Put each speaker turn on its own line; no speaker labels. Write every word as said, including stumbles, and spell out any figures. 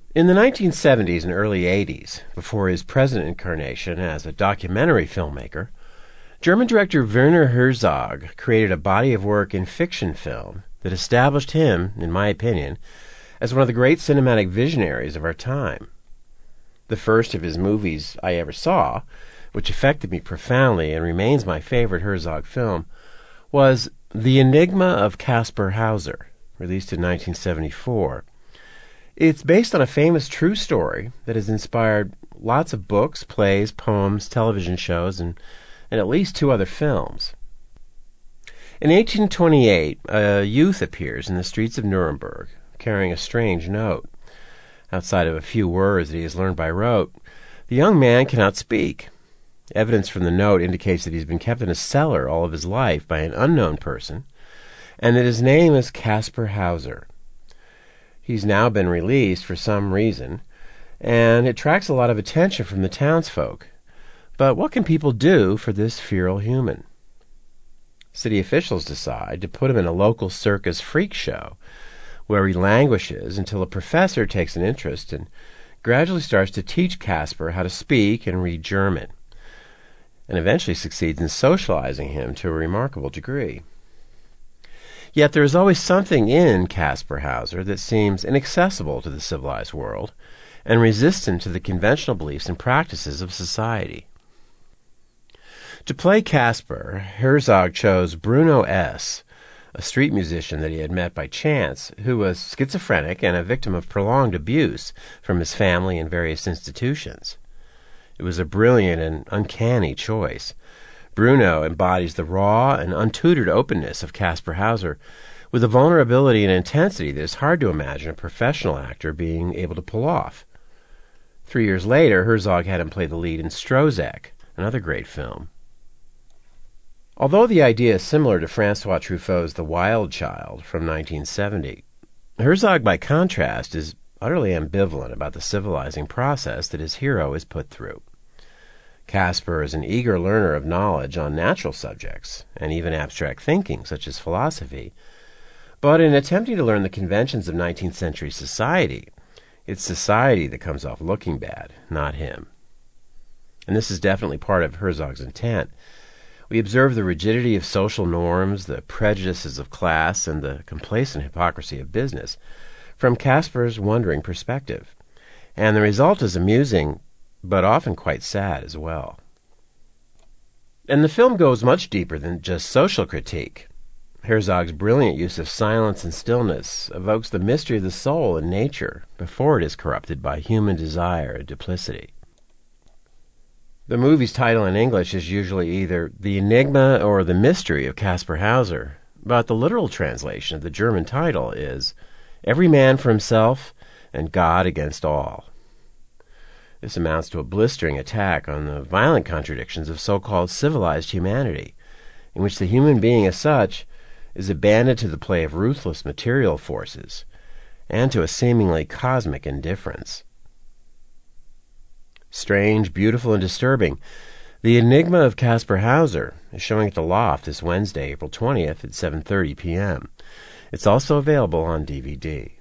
In the nineteen seventies and early eighties, before his president incarnation as a documentary filmmaker, German director Werner Herzog created a body of work in fiction film that established him, in my opinion, as one of the great cinematic visionaries of our time. The first of his movies I ever saw, which affected me profoundly and remains my favorite Herzog film, was The Enigma of Caspar Hauser, released in nineteen seventy-four. It's based on a famous true story that has inspired lots of books, plays, poems, television shows, and, and at least two other films. In eighteen twenty-eight, a youth appears in the streets of Nuremberg, carrying a strange note. Outside of a few words that he has learned by rote, the young man cannot speak. Evidence from the note indicates that he's been kept in a cellar all of his life by an unknown person, and that his name is Caspar Hauser. He's now been released for some reason, and it attracts a lot of attention from the townsfolk. But what can people do for this feral human? City officials decide to put him in a local circus freak show, where he languishes until a professor takes an interest and gradually starts to teach Caspar how to speak and read German, and eventually succeeds in socializing him to a remarkable degree. Yet there is always something in Caspar Hauser that seems inaccessible to the civilized world and resistant to the conventional beliefs and practices of society. To play Caspar, Herzog chose Bruno S., a street musician that he had met by chance, who was schizophrenic and a victim of prolonged abuse from his family and various institutions. It was a brilliant and uncanny choice. Bruno embodies the raw and untutored openness of Caspar Hauser with a vulnerability and intensity that is hard to imagine a professional actor being able to pull off. Three years later, Herzog had him play the lead in Strozek, another great film. Although the idea is similar to Francois Truffaut's The Wild Child from nineteen seventy, Herzog, by contrast, is utterly ambivalent about the civilizing process that his hero is put through. Caspar is an eager learner of knowledge on natural subjects, and even abstract thinking, such as philosophy. But in attempting to learn the conventions of nineteenth century society, it's society that comes off looking bad, not him. And this is definitely part of Herzog's intent. We observe the rigidity of social norms, the prejudices of class, and the complacent hypocrisy of business from Caspar's wondering perspective. And the result is amusing, but often quite sad as well. And the film goes much deeper than just social critique. Herzog's brilliant use of silence and stillness evokes the mystery of the soul and nature before it is corrupted by human desire and duplicity. The movie's title in English is usually either The Enigma or The Mystery of Caspar Hauser, but the literal translation of the German title is Every Man for Himself and God Against All. This amounts to a blistering attack on the violent contradictions of so-called civilized humanity, in which the human being as such is abandoned to the play of ruthless material forces and to a seemingly cosmic indifference. Strange, beautiful, and disturbing, The Enigma of Caspar Hauser is showing at the Loft this Wednesday, April twentieth at seven thirty p.m. It's also available on D V D.